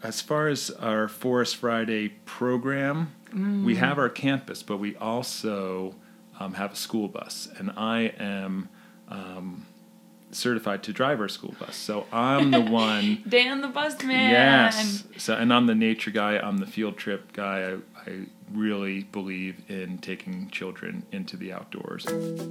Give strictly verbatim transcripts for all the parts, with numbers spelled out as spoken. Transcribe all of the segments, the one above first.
as far as our Forest Friday program, mm. we have our campus, but we also um, have a school bus, and I am um, certified to drive our school bus. So I'm the one. Dan the bus man. Yes. So, and I'm the nature guy. I'm the field trip guy. I, I really believe in taking children into the outdoors.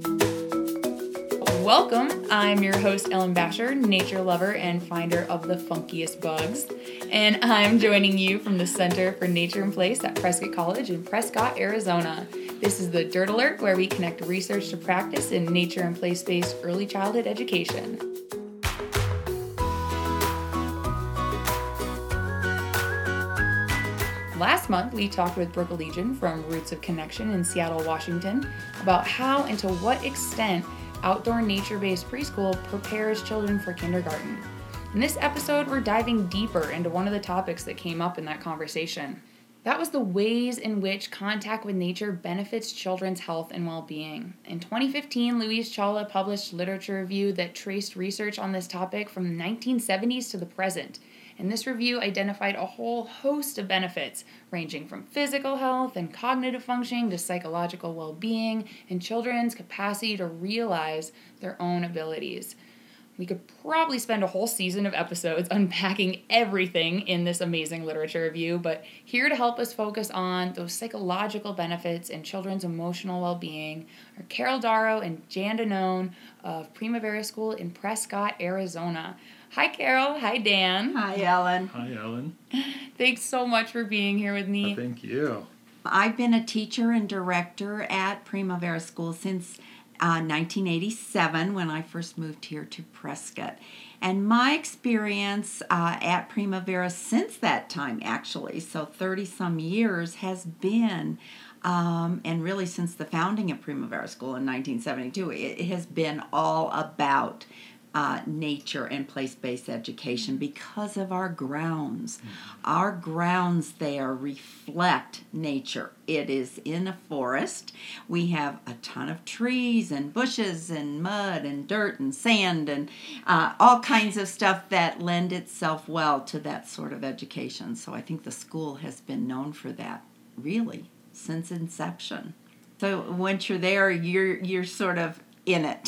Welcome. I'm your host, Ellen Basher, nature lover and finder of the funkiest bugs. And I'm joining you from the Center for Nature and Place at Prescott College in Prescott, Arizona. This is the Dirt Alert, where we connect research to practice in nature and place-based early childhood education. Last month, we talked with Brooke Allegian from Roots of Connection in Seattle, Washington, about how and to what extent outdoor nature-based preschool prepares children for kindergarten. In this episode, we're diving deeper into one of the topics that came up in that conversation. That was the ways in which contact with nature benefits children's health and well-being. In twenty fifteen, Louise Chawla published literature review that traced research on this topic from the nineteen seventies to the present. And this review identified a whole host of benefits, ranging from physical health and cognitive functioning to psychological well-being and children's capacity to realize their own abilities. We could probably spend a whole season of episodes unpacking everything in this amazing literature review, but here to help us focus on those psychological benefits and children's emotional well-being are Carol Darrow and Jan Danone of Primavera School in Prescott, Arizona. Hi, Carol. Hi, Dan. Hi, Ellen. Hi, Ellen. Thanks so much for being here with me. Oh, thank you. I've been a teacher and director at Primavera School since uh, nineteen eighty-seven, when I first moved here to Prescott. And my experience uh, at Primavera since that time, actually, so thirty-some years, has been, um, and really since the founding of Primavera School in nineteen seventy-two, it, it has been all about Uh, nature and place-based education because of our grounds. Mm-hmm. Our grounds there reflect nature. It is in a forest. We have a ton of trees and bushes and mud and dirt and sand and uh, all kinds of stuff that lend itself well to that sort of education. So I think the school has been known for that, really, since inception. So once you're there, you're you're sort of in it.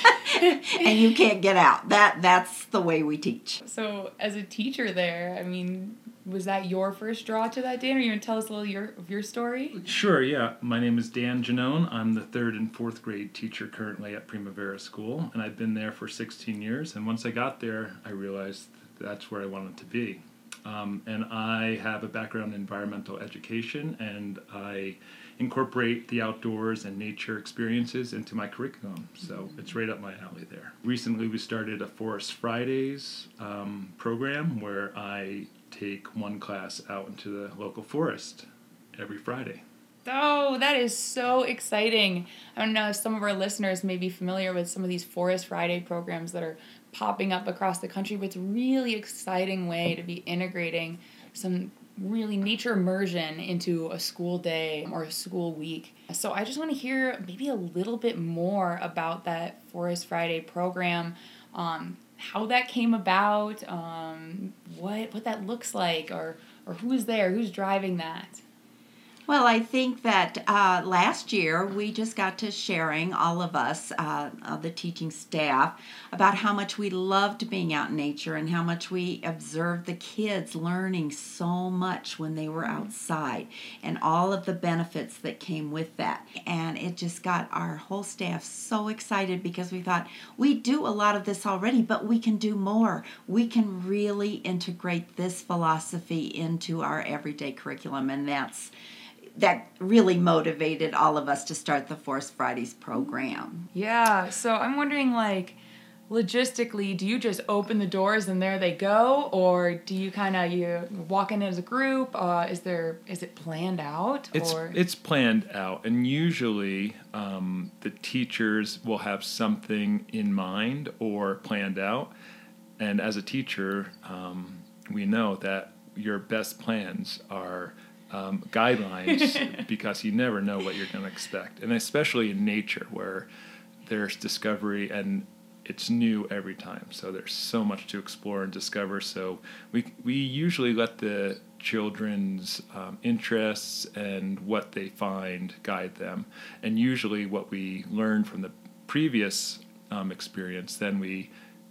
And you can't get out. That that's the way we teach. So as a teacher there, I mean, was that your first draw to that, Dan? Are you going to tell us a little your, of your story? Sure, yeah. My name is Dan Janone. I'm the third and fourth grade teacher currently at Primavera School, and I've been there for sixteen years. And once I got there, I realized that that's where I wanted to be. Um, and I have a background in environmental education, and I incorporate the outdoors and nature experiences into my curriculum. So it's right up my alley there. Recently, we started a Forest Fridays um, program where I take one class out into the local forest every Friday. Oh, that is so exciting. I don't know if some of our listeners may be familiar with some of these Forest Friday programs that are popping up across the country, but it's a really exciting way to be integrating some really nature immersion into a school day or a school week. So I just want to hear maybe a little bit more about that Forest Friday program, um, how that came about, um, what what that looks like, or or who's there, who's driving that. Well, I think that uh, last year we just got to sharing, all of us, uh, uh, the teaching staff, about how much we loved being out in nature and how much we observed the kids learning so much when they were outside and all of the benefits that came with that. And it just got our whole staff so excited because we thought, we do a lot of this already, but we can do more. We can really integrate this philosophy into our everyday curriculum, and that's that really motivated all of us to start the Forest Fridays program. Yeah, so I'm wondering, like, logistically, do you just open the doors and there they go, or do you kind of you walk in as a group? Uh, is there is it planned out? It's or? it's planned out, and usually um, the teachers will have something in mind or planned out. And as a teacher, um, we know that your best plans are Um, guidelines because you never know what you're going to expect, and especially in nature where there's discovery and it's new every time. So there's so much to explore and discover. So we we usually let the children's um, interests and what they find guide them. And usually what we learn from the previous um, experience, then we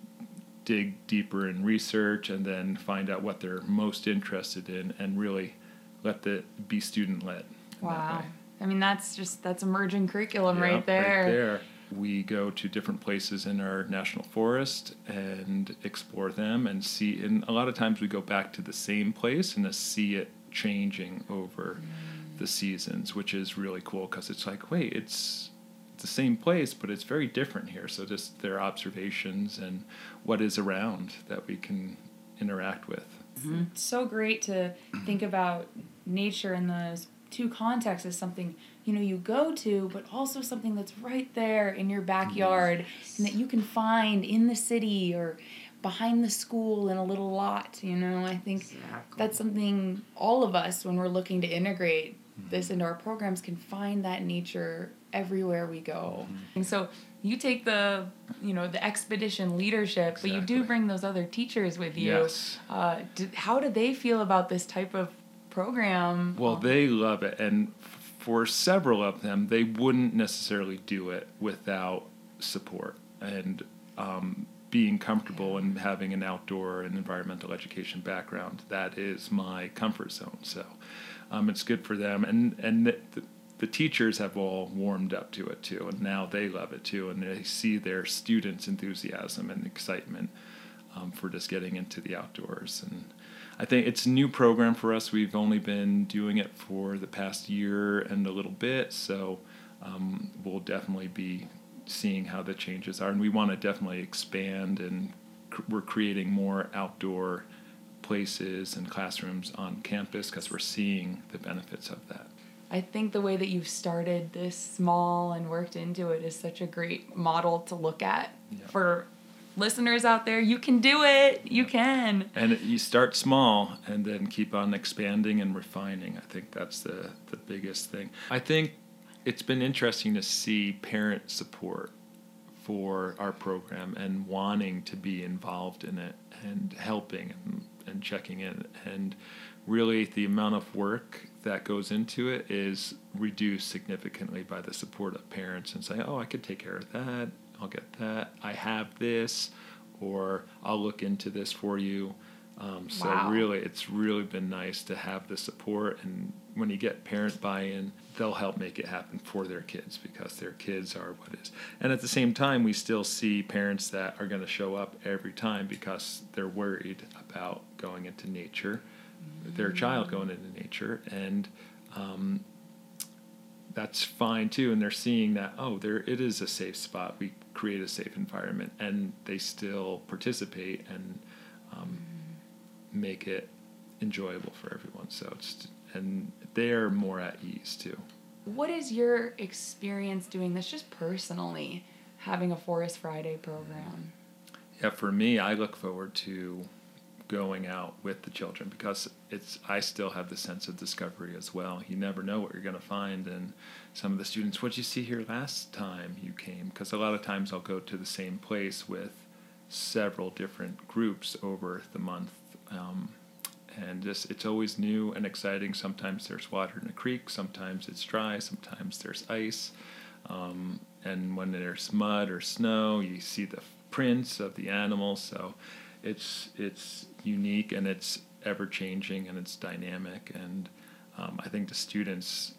dig deeper in research and then find out what they're most interested in and really let the be student-led. Wow. I mean, that's just, that's emerging curriculum Yeah, right there. Right there. We go to different places in our national forest and explore them and see, and a lot of times we go back to the same place and to see it changing over mm. the seasons, which is really cool because it's like, wait, it's the same place, but it's very different here. So just their observations and what is around that we can interact with. Mm-hmm. It's so great to think about nature in those two contexts as something, you know, you go to, but also something that's right there in your backyard yes. and that you can find in the city or behind the school in a little lot, you know. I think exactly. that's something all of us, when we're looking to integrate mm-hmm. this into our programs, can find that nature everywhere we go. Mm-hmm. And so you take the, you know, the expedition leadership, exactly. but you do bring those other teachers with you. Yes. Uh, did, how do they feel about this type of program? Well, they love it, and for several of them, they wouldn't necessarily do it without support and um, being comfortable and having an outdoor and environmental education background. That is my comfort zone. So um, it's good for them, and and the, the, the teachers have all warmed up to it too, and now they love it too, and they see their students' enthusiasm and excitement um, for just getting into the outdoors. And I think it's a new program for us. We've only been doing it for the past year and a little bit, so um, we'll definitely be seeing how the changes are. And we want to definitely expand, and cr- we're creating more outdoor places and classrooms on campus because we're seeing the benefits of that. I think the way that you've started this small and worked into it is such a great model to look at yeah. for listeners out there. You can do it. You can. And you start small and then keep on expanding and refining. I think that's the, the biggest thing. I think it's been interesting to see parent support for our program and wanting to be involved in it and helping and, and checking in. And really the amount of work that goes into it is reduced significantly by the support of parents and say, oh, I could take care of that. I'll get that. I have this, or I'll look into this for you. Um, so wow. really, it's really been nice to have the support. And when you get parent buy-in, they'll help make it happen for their kids because their kids are what is. And at the same time, we still see parents that are going to show up every time because they're worried about going into nature, mm-hmm. their child going into nature, and um, that's fine too. And they're seeing that, oh, there it is a safe spot. We create a safe environment, and they still participate and um, make it enjoyable for everyone. So it's, and they're more at ease too. What is your experience doing this just personally, having a Forest Friday program? Yeah, for me, I look forward to going out with the children because it's I still have the sense of discovery as well. You never know what you're going to find. And some of the students, what did you see here last time you came? Because a lot of times I'll go to the same place with several different groups over the month. Um, and just it's always new and exciting. Sometimes there's water in the creek, sometimes it's dry, sometimes there's ice. Um, and when there's mud or snow, you see the prints of the animals. So it's it's unique and it's ever changing and it's dynamic. And um, I think the students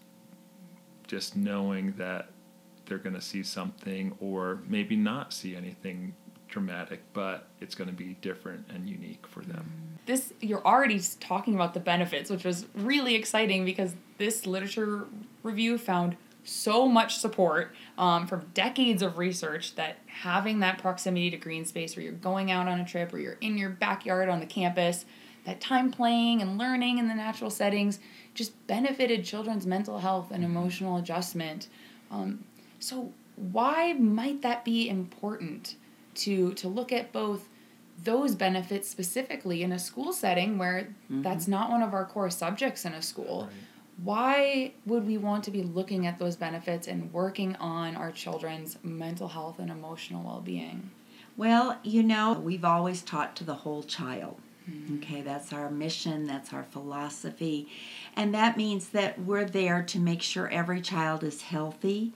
just knowing that they're going to see something or maybe not see anything dramatic, but it's going to be different and unique for them. This, you're already talking about the benefits, which was really exciting because this literature review found so much support um, from decades of research that having that proximity to green space where you're going out on a trip or you're in your backyard on the campus, that time playing and learning in the natural settings just benefited children's mental health and emotional adjustment. Um, so why might that be important to to look at both those benefits specifically in a school setting where mm-hmm. that's not one of our core subjects in a school? Right. Why would we want to be looking at those benefits and working on our children's mental health and emotional well-being? Well, you know, we've always taught to the whole child. Okay, that's our mission, that's our philosophy. And that means that we're there to make sure every child is healthy,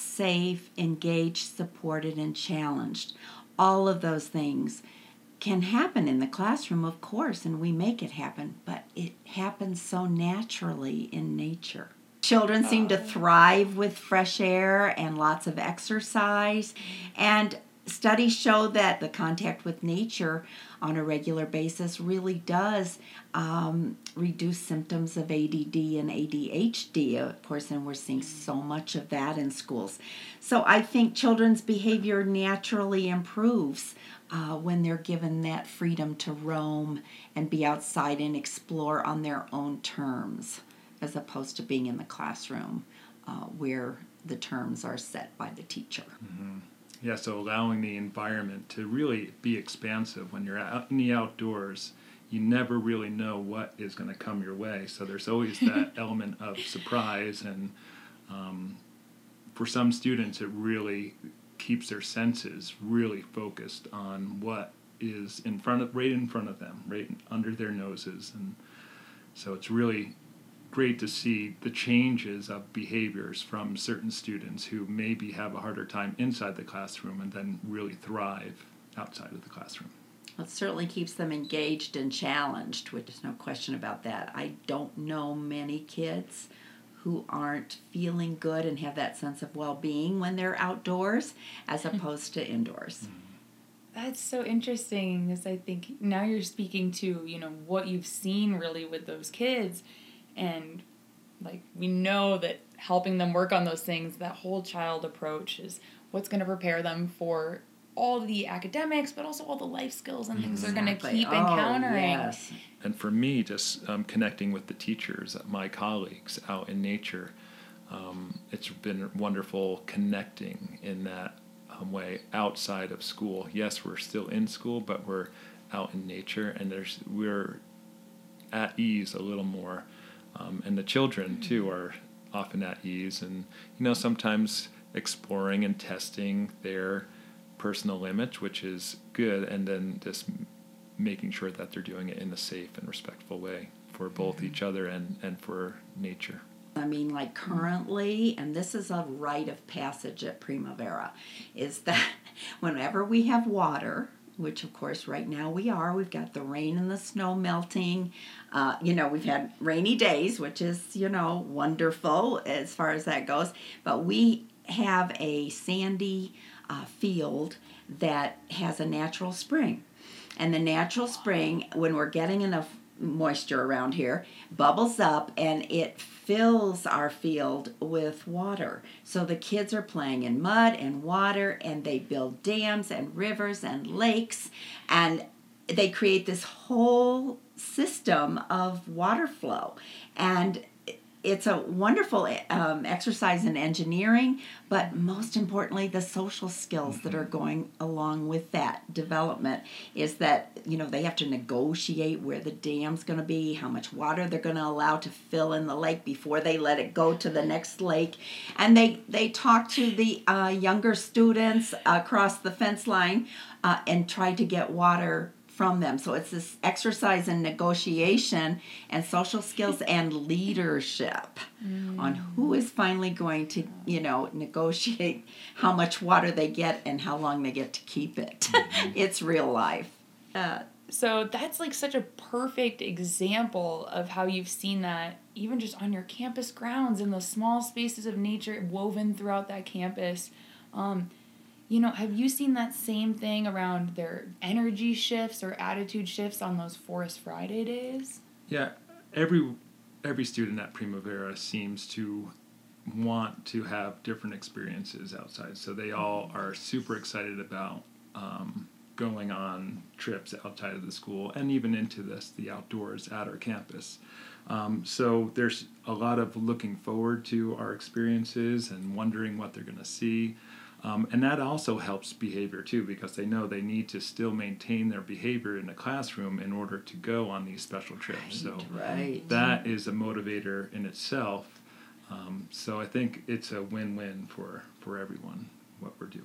safe, engaged, supported, and challenged. All of those things can happen in the classroom, of course, and we make it happen, but it happens so naturally in nature. Children seem to thrive with fresh air and lots of exercise, and studies show that the contact with nature on a regular basis really does um, reduce symptoms of A D D and A D H D, of course, and we're seeing so much of that in schools. So I think children's behavior naturally improves uh, when they're given that freedom to roam and be outside and explore on their own terms, as opposed to being in the classroom uh, where the terms are set by the teacher. Mm-hmm. Yeah, so allowing the environment to really be expansive. When you're out in the outdoors, you never really know what is going to come your way. So there's always that element of surprise, and um, for some students, it really keeps their senses really focused on what is in front of, right in front of them, right under their noses, and so it's really great to see the changes of behaviors from certain students who maybe have a harder time inside the classroom and then really thrive outside of the classroom. It certainly keeps them engaged and challenged, which is no question about that. I don't know many kids who aren't feeling good and have that sense of well-being when they're outdoors as opposed to indoors. Mm-hmm. That's so interesting, because I think now you're speaking to, you know, what you've seen really with those kids. And, like, we know that helping them work on those things, that whole child approach is what's going to prepare them for all the academics, but also all the life skills and things Exactly. they're going to keep oh, encountering. Yes. And for me, just um, connecting with the teachers, my colleagues out in nature, um, it's been wonderful connecting in that um, way outside of school. Yes, we're still in school, but we're out in nature, and there's we're at ease a little more. Um, and the children, too, are often at ease and, you know, sometimes exploring and testing their personal limits, which is good, and then just making sure that they're doing it in a safe and respectful way for both mm-hmm. each other and, and for nature. I mean, like currently, and this is a rite of passage at Primavera, is that whenever we have water, which of course right now we are, we've got the rain and the snow melting. Uh, you know, we've had rainy days, which is, you know, wonderful as far as that goes. But we have a sandy uh, field that has a natural spring. And the natural spring, when we're getting enough moisture around here, bubbles up and it fills our field with water. So the kids are playing in mud and water, and they build dams and rivers and lakes, and they create this whole system of water flow. And it's a wonderful um, exercise in engineering, but most importantly, the social skills that are going along with that development is that, you know, they have to negotiate where the dam's going to be, how much water they're going to allow to fill in the lake before they let it go to the next lake. And they, they talk to the uh, younger students across the fence line uh, and try to get water from them. So it's this exercise in negotiation and social skills and leadership mm. on who is finally going to, you know, negotiate how much water they get and how long they get to keep it. Mm-hmm. It's real life. Uh, so that's like such a perfect example of how you've seen that even just on your campus grounds in those small spaces of nature woven throughout that campus. Um, You know, have you seen that same thing around their energy shifts or attitude shifts on those Forest Friday days? Yeah, every every student at Primavera seems to want to have different experiences outside. So they all are super excited about um, going on trips outside of the school and even into this, the outdoors at our campus. Um, so there's a lot of looking forward to our experiences and wondering what they're going to see. Um, and that also helps behavior too, because they know they need to still maintain their behavior in the classroom in order to go on these special trips. Right, so right. that is a motivator in itself. Um, so I think it's a win-win for, for everyone, what we're doing.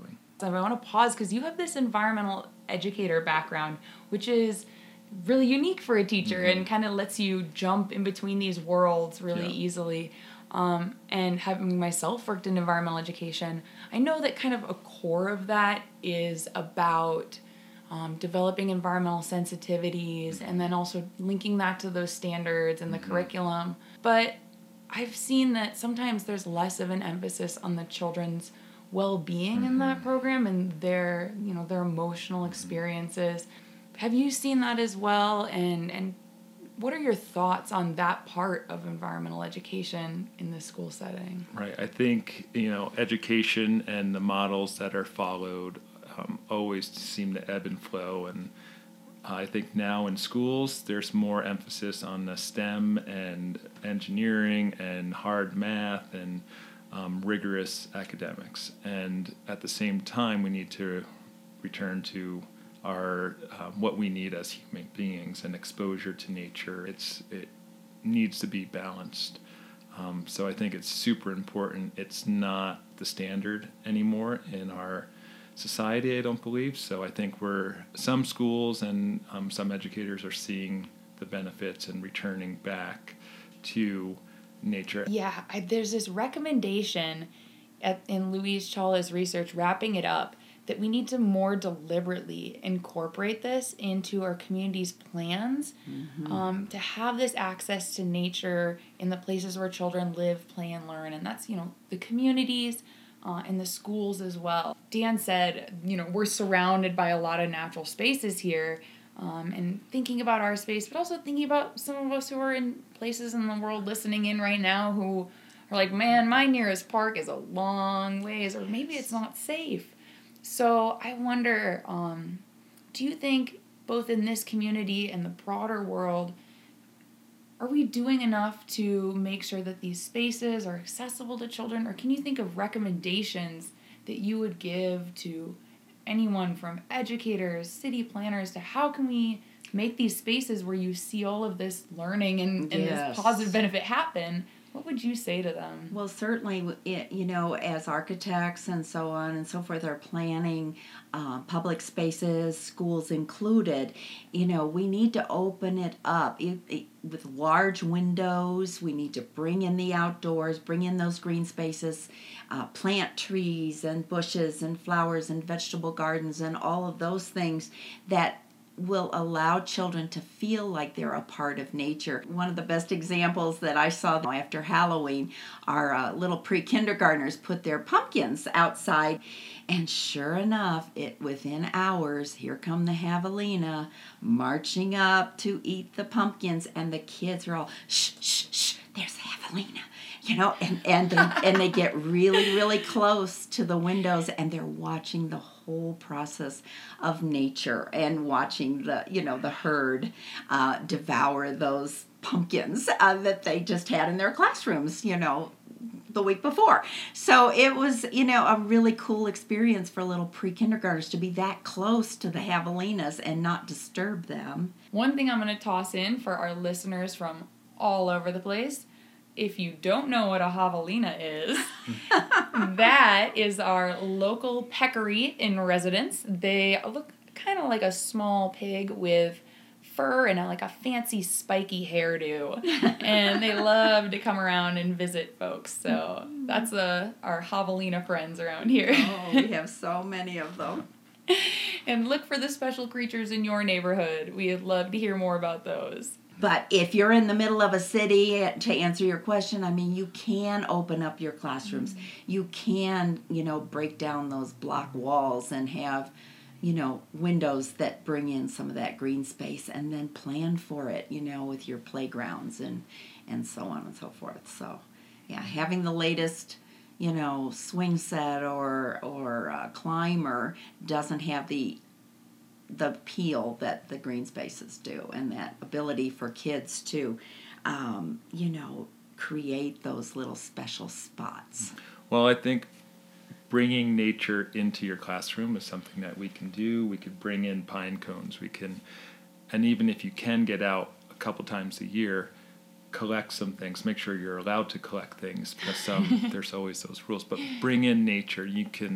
I want to pause because you have this environmental educator background, which is really unique for a teacher mm-hmm. and kind of lets you jump in between these worlds really yeah. easily. Um, and having myself worked in environmental education, I know that kind of a core of that is about um, developing environmental sensitivities and then also linking that to those standards and the mm-hmm. curriculum. But I've seen that sometimes there's less of an emphasis on the children's well-being mm-hmm. in that program and their, you know, their emotional experiences. Have you seen that as well? And and what are your thoughts on that part of environmental education in the school setting? Right. I think, you know, education and the models that are followed um, always seem to ebb and flow. And I think now in schools, there's more emphasis on the STEM and engineering and hard math and um, rigorous academics. And at the same time, we need to return to our um, what we need as human beings and exposure to nature. It's it needs to be balanced. Um, so I think it's super important. It's not the standard anymore in our society, I don't believe. So I think we're some schools and um, some educators are seeing the benefits and returning back to nature. Yeah, I, there's this recommendation at, in Louise Chawla's research, wrapping it up, that we need to more deliberately incorporate this into our community's plans mm-hmm. um, to have this access to nature in the places where children live, play, and learn. And that's, you know, the communities uh, and the schools as well. Dan said, you know, we're surrounded by a lot of natural spaces here um, and thinking about our space, but also thinking about some of us who are in places in the world listening in right now who are like, man, my nearest park is a long ways, or maybe it's not safe. So I wonder, um, do you think both in this community and the broader world, are we doing enough to make sure that these spaces are accessible to children? Or can you think of recommendations that you would give to anyone from educators, city planners, to how can we make these spaces where you see all of this learning and, and yes. this positive benefit happen? What would you say to them? Well, certainly, it, you know, as architects and so on and so forth are planning uh, public spaces, schools included, you know, we need to open it up it, it, with large windows. We need to bring in the outdoors, bring in those green spaces, uh, plant trees and bushes and flowers and vegetable gardens and all of those things that will allow children to feel like they're a part of nature. One of the best examples that I saw after Halloween, our uh, little pre-kindergartners put their pumpkins outside, and sure enough, it within hours, here come the javelina marching up to eat the pumpkins, and the kids are all, shh, shh, shh, there's the javelina. You know, and, and they and they get really, really close to the windows, and they're watching the whole process of nature and watching the, you know, the herd uh, devour those pumpkins uh, that they just had in their classrooms, you know, the week before. So it was, you know, a really cool experience for little pre-kindergartners to be that close to the javelinas and not disturb them. One thing I'm going to toss in for our listeners from all over the place, if you don't know what a javelina is, that is our local peccary in residence. They look kind of like a small pig with fur and a, like a fancy spiky hairdo. And they love to come around and visit folks. So that's the, our javelina friends around here. Oh, we have so many of them. And look for the special creatures in your neighborhood. We'd love to hear more about those. But if you're in the middle of a city, to answer your question, I mean, you can open up your classrooms. Mm-hmm. You can, you know, break down those block walls and have, you know, windows that bring in some of that green space, and then plan for it, you know, with your playgrounds and, and so on and so forth. So, yeah, having the latest, you know, swing set or, or uh, climber doesn't have the the appeal that the green spaces do, and that ability for kids to, um, you know, create those little special spots. Well, I think bringing nature into your classroom is something that we can do. We could bring in pine cones. We can, and even if you can get out a couple times a year, collect some things. Make sure you're allowed to collect things, because um, there's always those rules. But bring in nature. You can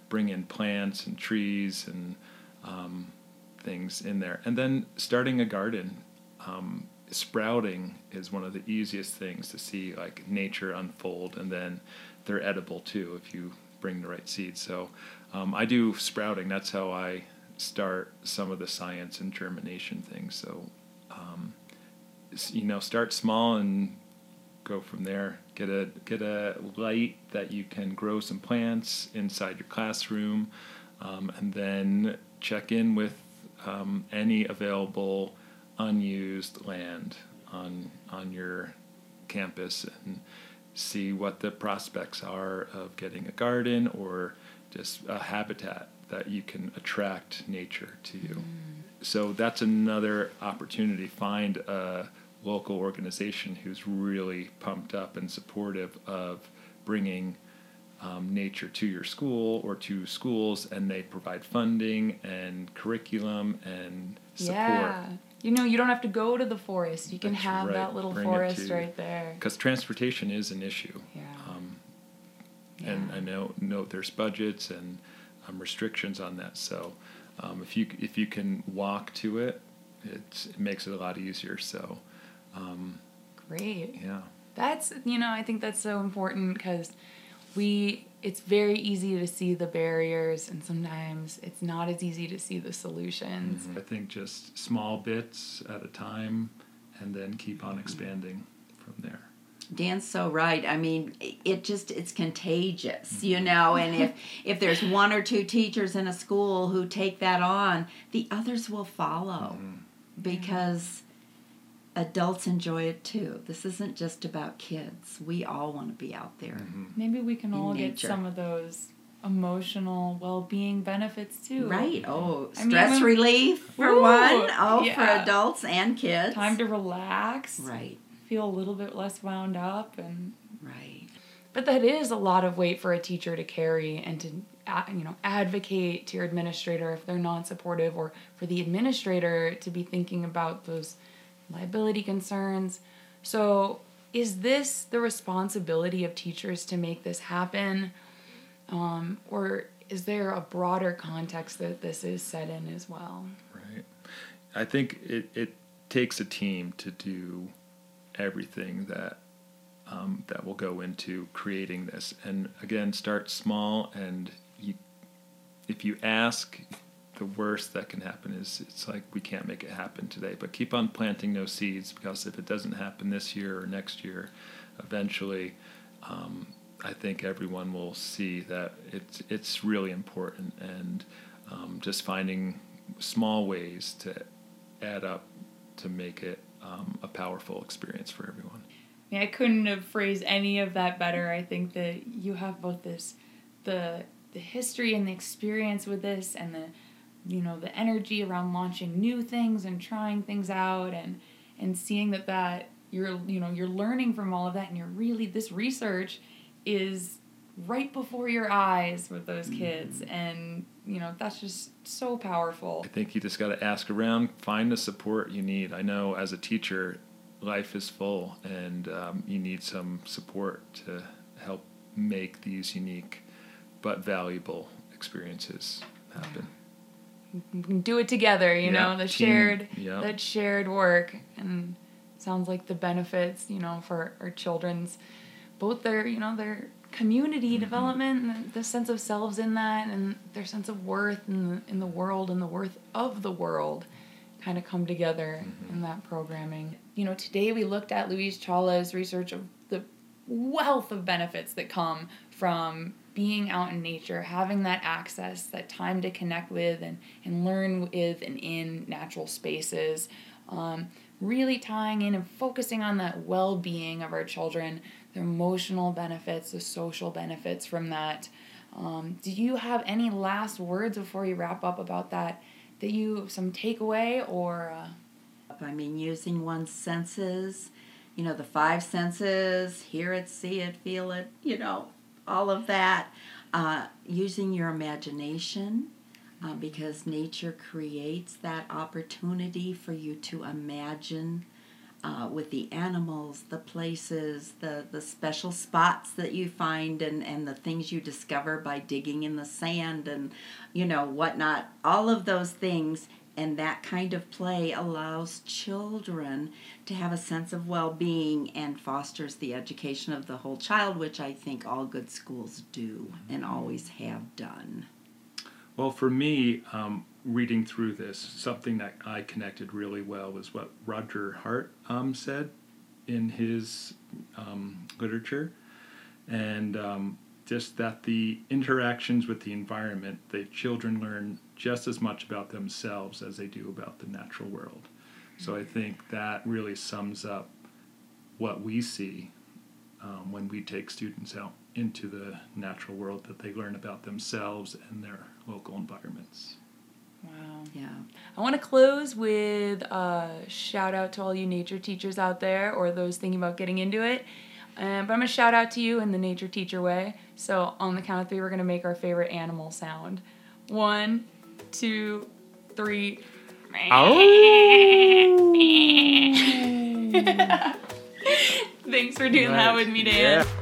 bring in plants and trees and um, things in there. And then starting a garden, um, sprouting is one of the easiest things to see, like nature unfold, and then they're edible too if you bring the right seeds. So um, I do sprouting. That's how I start some of the science and germination things. So um, you know, start small and go from there. Get a get a light that you can grow some plants inside your classroom, um, and then check in with um, any available unused land on on your campus and see what the prospects are of getting a garden or just a habitat that you can attract nature to you. Mm. So that's another opportunity. Find a local organization who's really pumped up and supportive of bringing um, nature to your school or to schools, and they provide funding and curriculum and support. Yeah. You know, you don't have to go to the forest. You can That's have right. that little Bring forest right there. Because transportation is an issue. Yeah. Um, yeah. And I know, know there's budgets and um, restrictions on that. So um, if you if you can walk to it, it's, it makes it a lot easier. So um, great. Yeah. That's, you know, I think that's so important because we, it's very easy to see the barriers, and sometimes it's not as easy to see the solutions. Mm-hmm. I think just small bits at a time, and then keep on expanding from there. Dan's so right. I mean, it just, it's contagious, you know, and if, if there's one or two teachers in a school who take that on, the others will follow mm-hmm. because adults enjoy it too. This isn't just about kids. We all want to be out there. Mm-hmm. Maybe we can all nature. get some of those emotional well-being benefits too. Right. Oh, I stress mean, relief for ooh, one. Oh, yeah. for adults and kids. Time to relax. Right. Feel a little bit less wound up and right. But that is a lot of weight for a teacher to carry, and to you know advocate to your administrator if they're not supportive, or for the administrator to be thinking about those liability concerns. So is this the responsibility of teachers to make this happen? Um, or is there a broader context that this is set in as well? Right. I think it, it takes a team to do everything that um, that will go into creating this. And again, start small, and you, if you ask, the worst that can happen is it's like we can't make it happen today. But keep on planting those seeds, because if it doesn't happen this year or next year, eventually um, I think everyone will see that it's it's really important, and um, just finding small ways to add up to make it um, a powerful experience for everyone. I mean, I couldn't have phrased any of that better. I think that you have both this, the the history and the experience with this, and the, you know, the energy around launching new things and trying things out, and and seeing that that you're you know you're learning from all of that, and you're really, this research is right before your eyes with those kids, and you know that's just so powerful. I think you just got to ask around, find the support you need. I know as a teacher, life is full, and um, you need some support to help make these unique but valuable experiences happen. We can do it together, you yeah, know, the team, shared yeah. that shared work, and sounds like the benefits, you know, for our children's, both their, you know, their community mm-hmm. development, and the sense of selves in that, and their sense of worth in the, in the world, and the worth of the world kind of come together mm-hmm. in that programming. You know, today we looked at Louise Chawla's research of the wealth of benefits that come from being out in nature, having that access, that time to connect with and, and learn with and in natural spaces, um, really tying in and focusing on that well-being of our children, their emotional benefits, the social benefits from that. Um, do you have any last words before you wrap up about that, that you, some takeaway or... Uh... I mean, using one's senses, you know, the five senses, hear it, see it, feel it, you know, all of that. Uh, using your imagination, uh, because nature creates that opportunity for you to imagine uh, with the animals, the places, the, the special spots that you find, and, and the things you discover by digging in the sand and, you know, whatnot. All of those things. And that kind of play allows children to have a sense of well-being and fosters the education of the whole child, which I think all good schools do and always have done. Well, for me, um, reading through this, something that I connected really well was what Roger Hart um, said in his um, literature. And um, just that the interactions with the environment, the children learn just as much about themselves as they do about the natural world. So I think that really sums up what we see um, when we take students out into the natural world, that they learn about themselves and their local environments. Wow. Yeah. I want to close with a shout out to all you nature teachers out there, or those thinking about getting into it. Um, but I'm going to shout out to you in the nature teacher way. So on the count of three, we're going to make our favorite animal sound. One, two, three. Thanks for doing Nice. that with me, Dan. Yeah.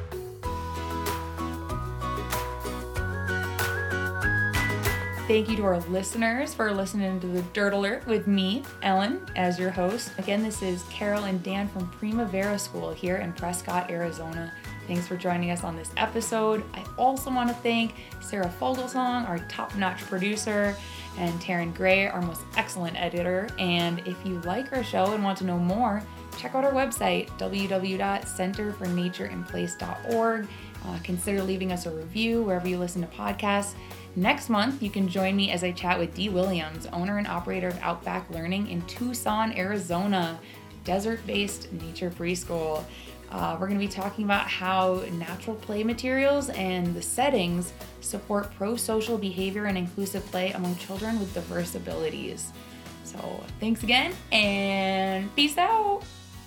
Thank you to our listeners for listening to the Dirt Alert with me, Ellen, as your host. Again, this is Carol and Dan from Primavera School here in Prescott, Arizona. Thanks for joining us on this episode. I also want to thank Sarah Fogelsong, our top-notch producer, and Taryn Gray, our most excellent editor. And if you like our show and want to know more, check out our website, w w w dot center for nature in place dot org. Uh, consider leaving us a review wherever you listen to podcasts. Next month, you can join me as I chat with Dee Williams, owner and operator of Outback Learning in Tucson, Arizona, desert-based nature preschool. Uh, we're going to be talking about how natural play materials and the settings support pro-social behavior and inclusive play among children with diverse abilities. So thanks again, and peace out.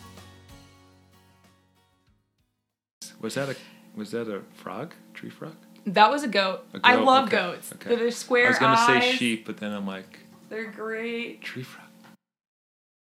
Was that a was that a frog? Tree frog? That was a goat. A I goat? love Okay. goats. Okay. They're square I was gonna eyes. say sheep, but then I'm like, They're great. tree frog.